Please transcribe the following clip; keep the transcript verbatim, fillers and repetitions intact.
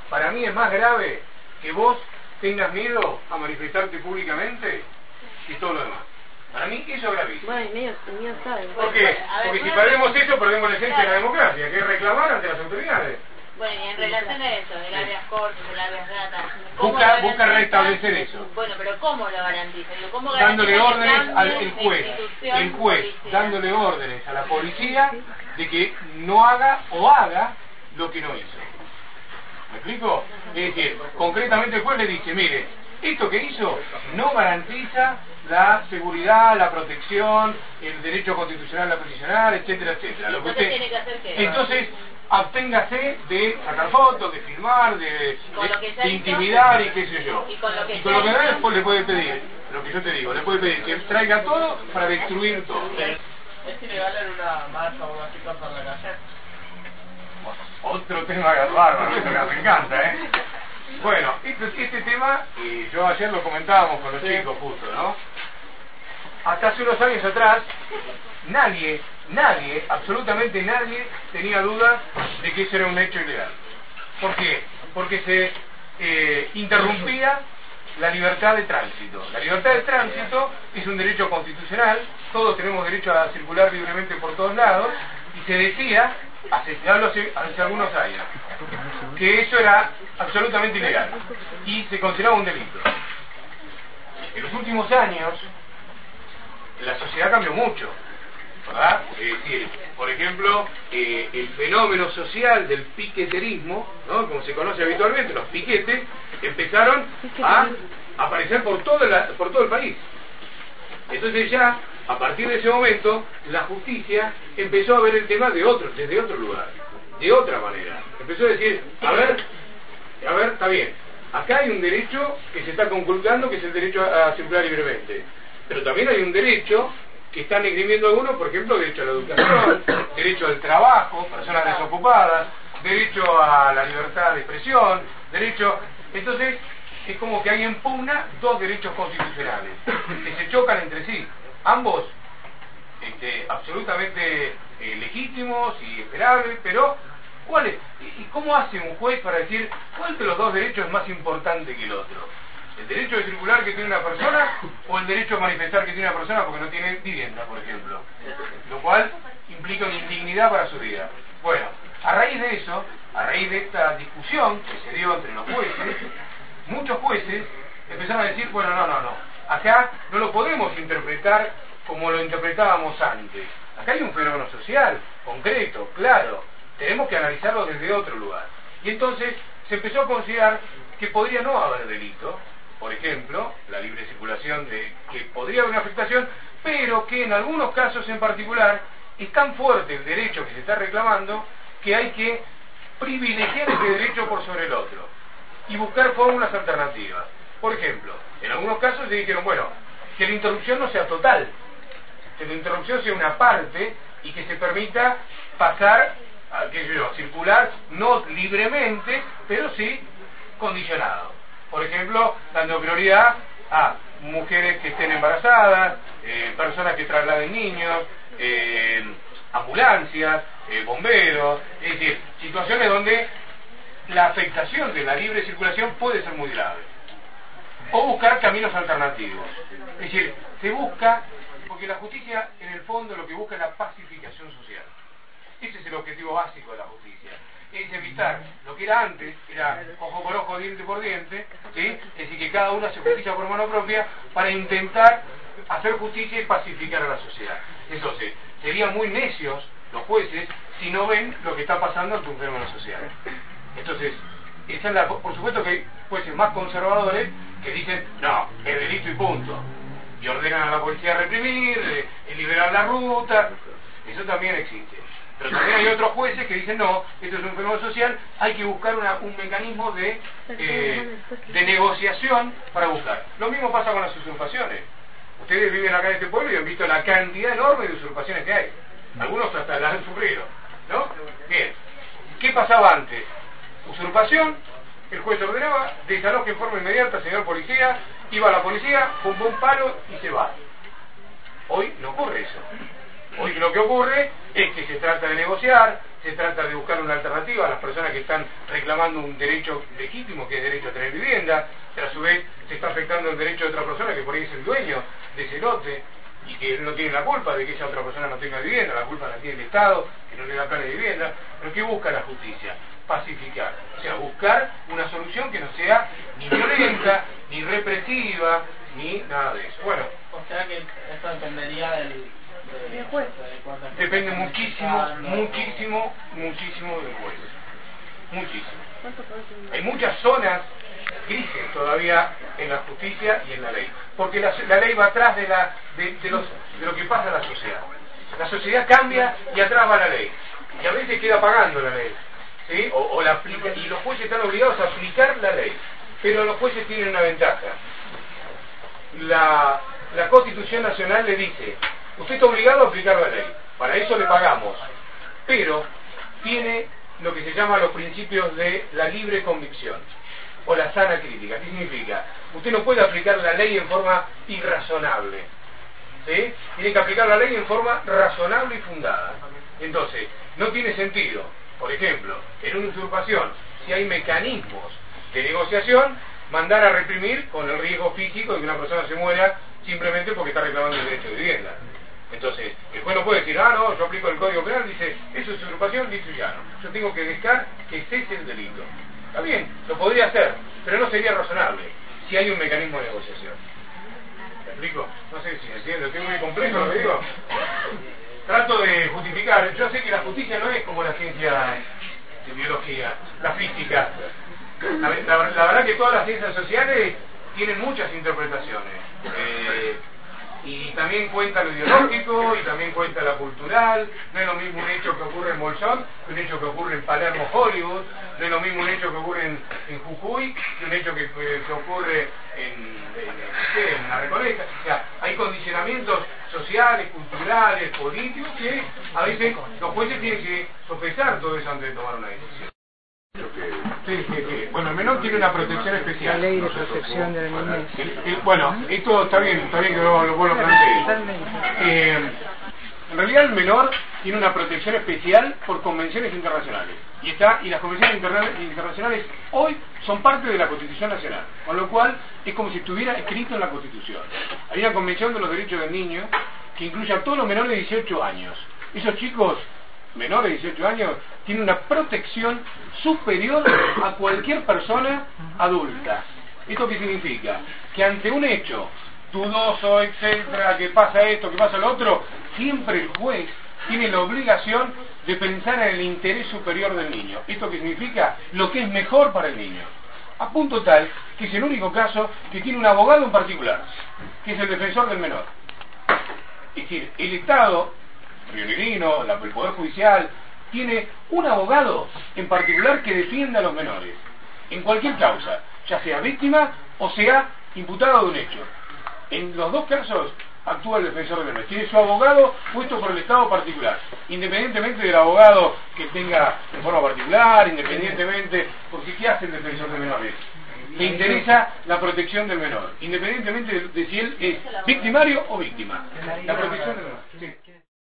para mí es más grave que vos tengas miedo a manifestarte públicamente que todo lo demás. Para mí eso es gravísimo. Bueno, medio, medio sabe. ¿Por qué? Porque si perdemos eso, perdemos la esencia de la democracia, que es reclamar ante las autoridades. Bueno, y en relación a eso, del áreas cortas, del áreas ratas, busca, busca restablecer eso. Bueno, pero ¿cómo lo garantiza? Digo, ¿cómo dándole órdenes al el juez, el juez, policial? dándole órdenes a la policía de que no haga o haga lo que no hizo. ¿Me explico? Es decir, concretamente el juez le dice, mire, esto que hizo no garantiza la seguridad, la protección, el derecho constitucional a peticionar, etcétera, etcétera. Lo que usted, tiene que hacer qué? Entonces, absténgase de sacar fotos, de filmar, de, de, de intimidar y qué sé yo. Y con lo que, y con lo que después le puede pedir, lo que yo te digo, le puede pedir que traiga todo para destruir todo. ¿Es ilegal en una marcha o así por la calle? Otro tema bárbaro, esto que me encanta, ¿eh? Bueno, este, este tema, y yo ayer lo comentábamos con los chicos justo, ¿no? Hasta hace unos años atrás, nadie, nadie, absolutamente nadie, tenía duda de que eso era un hecho ilegal. ¿Por qué? Porque se eh, interrumpía la libertad de tránsito. La libertad de tránsito es un derecho constitucional, todos tenemos derecho a circular libremente por todos lados, y se decía, hace, hablo hace, hace algunos años, que eso era absolutamente ilegal y se consideraba un delito. En los últimos años la sociedad cambió mucho, ¿verdad? Es decir, por ejemplo, eh, el fenómeno social del piqueterismo, ¿no? Como se conoce habitualmente, los piquetes empezaron a aparecer por todo, la, por todo el país. Entonces ya, a partir de ese momento, la justicia empezó a ver el tema de otro, desde otro lugar, de otra manera. Empezó a decir, a ver, a ver, está bien, acá hay un derecho que se está conculcando, que es el derecho a, a circular libremente. Pero también hay un derecho que están esgrimiendo algunos, por ejemplo, derecho a la educación, derecho al trabajo, personas desocupadas, derecho a la libertad de expresión, derecho... Entonces, es como que hay en pugna dos derechos constitucionales, que se chocan entre sí. Ambos este, absolutamente eh, legítimos y esperables, pero ¿cuál es? ¿Y cómo hace un juez para decir cuál de los dos derechos es más importante que el otro? ¿El derecho de circular que tiene una persona o el derecho a manifestar que tiene una persona porque no tiene vivienda, por ejemplo? Lo cual implica una indignidad para su vida. Bueno, a raíz de eso, a raíz de esta discusión que se dio entre los jueces, muchos jueces empezaron a decir, bueno, no, no, no, acá no lo podemos interpretar como lo interpretábamos antes. Acá hay un fenómeno social, concreto, claro, tenemos que analizarlo desde otro lugar. Y entonces se empezó a considerar que podría no haber delito, por ejemplo, la libre circulación, de que podría haber una afectación, pero que en algunos casos en particular es tan fuerte el derecho que se está reclamando que hay que privilegiar ese derecho por sobre el otro y buscar fórmulas alternativas. Por ejemplo, en algunos casos se dijeron, bueno, que la interrupción no sea total, que la interrupción sea una parte y que se permita pasar, a, qué sé yo, circular no libremente, pero sí condicionado. Por ejemplo, dando prioridad a mujeres que estén embarazadas, eh, personas que trasladen niños, eh, ambulancias, eh, bomberos, es decir, situaciones donde la afectación de la libre circulación puede ser muy grave. O buscar caminos alternativos. Es decir, se busca, porque la justicia en el fondo lo que busca es la pacificación social. Ese es el objetivo básico de la justicia. Es evitar lo que era antes, era ojo por ojo, diente por diente, ¿sí? Es decir, que cada uno hace justicia por mano propia para intentar hacer justicia y pacificar a la sociedad. Entonces, serían muy necios los jueces si no ven lo que está pasando ante un fenómeno social. Entonces, esa es la, por supuesto que hay jueces más conservadores que dicen, no, es delito y punto. Y ordenan a la policía a reprimir, eh, liberar la ruta. Eso también existe. Pero también hay otros jueces que dicen, no, esto es un fenómeno social, hay que buscar una, un mecanismo de, eh, de negociación para buscar. Lo mismo pasa con las usurpaciones. Ustedes viven acá en este pueblo y han visto la cantidad enorme de usurpaciones que hay. Algunos hasta las han sufrido, ¿no? Bien, ¿qué pasaba antes? Usurpación, el juez ordenaba, desalojo en forma inmediata, señor policía, iba a la policía, pum pum palo y se va. Hoy no ocurre eso. Hoy lo que ocurre es que se trata de negociar, se trata de buscar una alternativa a las personas que están reclamando un derecho legítimo, que es el derecho a tener vivienda, pero a su vez se está afectando el derecho de otra persona que por ahí es el dueño de ese lote y que no tiene la culpa de que esa otra persona no tenga vivienda, la culpa la tiene el Estado, que no le da plan de vivienda. Pero ¿qué busca la justicia? Pacificar, o sea, buscar una solución que no sea ni violenta, ni represiva, ni nada de eso. Bueno, O sea que esto dependería del... de- Del juez. de cuántas depende personas muchísimo, están, ¿no? muchísimo, muchísimo del juez. Muchísimo. Hay muchas zonas grises todavía en la justicia y en la ley, porque la, la ley va atrás de, la, de, de, los, de lo que pasa en la sociedad. La sociedad cambia y atrás va la ley, y a veces queda pagando la ley, ¿sí? o, o la aplica, y los jueces están obligados a aplicar la ley, pero los jueces tienen una ventaja. La, la Constitución Nacional le dice, usted está obligado a aplicar la ley, para eso le pagamos, pero tiene lo que se llama los principios de la libre convicción o la sana crítica. ¿Qué significa? Usted no puede aplicar la ley en forma irrazonable, ¿sí? Tiene que aplicar la ley en forma razonable y fundada. Entonces, no tiene sentido, por ejemplo, en una usurpación, si hay mecanismos de negociación, mandar a reprimir con el riesgo físico de que una persona se muera simplemente porque está reclamando el derecho de vivienda. Entonces, el juez no puede decir, ah, no, yo aplico el Código Penal, dice, eso es usurpación, dice ya no. Yo tengo que dejar que cese el delito. Está bien, lo podría hacer, pero no sería razonable si hay un mecanismo de negociación. ¿Me explico? No sé si me entiendo, es muy complejo lo que digo. Trato de justificar, yo sé que la justicia no es como la ciencia de biología, la física. La, la, la verdad que todas las ciencias sociales tienen muchas interpretaciones. Eh, y también cuenta lo ideológico y también cuenta lo cultural. No es lo mismo un hecho que ocurre en Bolsón que un hecho que ocurre en Palermo, Hollywood. No es lo mismo un hecho que ocurre en, en Jujuy que un hecho que, que, que ocurre en, en, en, en la Recoleta. O sea, hay condicionamientos sociales, culturales, políticos que a veces los jueces tienen que sopesar todo eso antes de tomar una decisión. Sí, sí, sí. Bueno, el menor tiene una protección especial. La ley de protección de la niñez. Eh, eh, bueno, esto está bien, está bien que lo, lo, lo planteé. Eh, en realidad el menor tiene una protección especial por convenciones internacionales. Y está y las convenciones interna internacionales hoy son parte de la Constitución Nacional. Con lo cual es como si estuviera escrito en la Constitución. Hay una Convención de los Derechos del Niño que incluye a todos los menores de dieciocho años. Esos chicos menores de dieciocho años tienen una protección superior a cualquier persona adulta. ¿Esto qué significa? Que ante un hecho dudoso, etcétera, que pasa esto, que pasa lo otro, siempre el juez tiene la obligación de pensar en el interés superior del niño. ¿Esto qué significa? Lo que es mejor para el niño. A punto tal que es el único caso que tiene un abogado en particular, que es el defensor del menor. Es decir, el Estado rionegrino, el Poder Judicial, tiene un abogado en particular que defiende a los menores, en cualquier causa, ya sea víctima o sea imputado de un hecho. En los dos casos actúa el defensor de menores. Tiene su abogado puesto por el Estado particular, independientemente del abogado que tenga de forma particular, independientemente, porque ¿qué hace el defensor de menores? Le interesa la protección del menor, independientemente de, de si él es victimario o víctima. La protección del menor. Sí.